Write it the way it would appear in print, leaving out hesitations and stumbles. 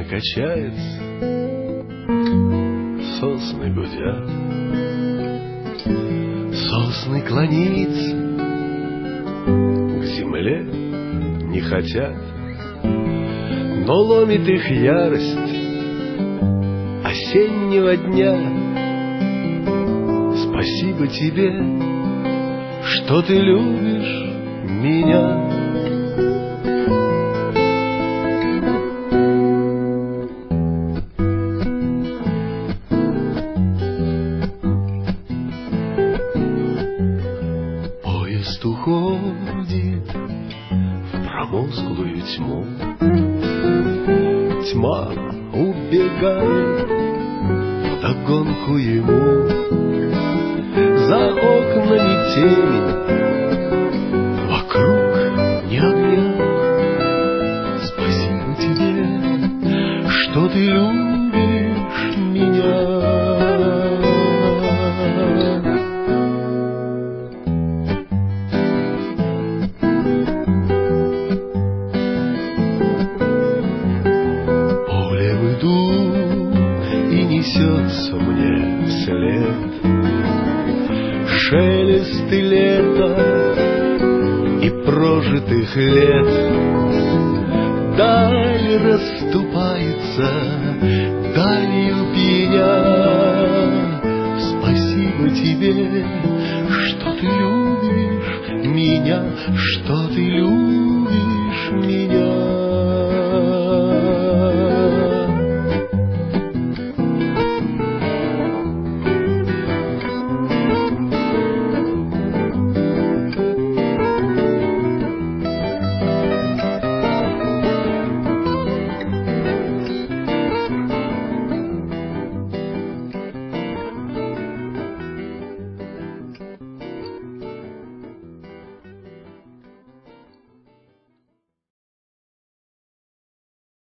качается, сосны гудят, сосны клониться к земле не хотят, но ломит их ярость осеннего дня. Спасибо тебе, что ты любишь меня. Поезд уходит в промозглую тьму, тьма убегает вдогонку ему. За окнами темень, вокруг ни огня. Спасибо тебе, что ты любишь меня. Полем иду, и несется мне вслед шелест лета и прожитых лет. Даль расступается далью пеня. Спасибо тебе, что ты любишь меня, что ты любишь меня.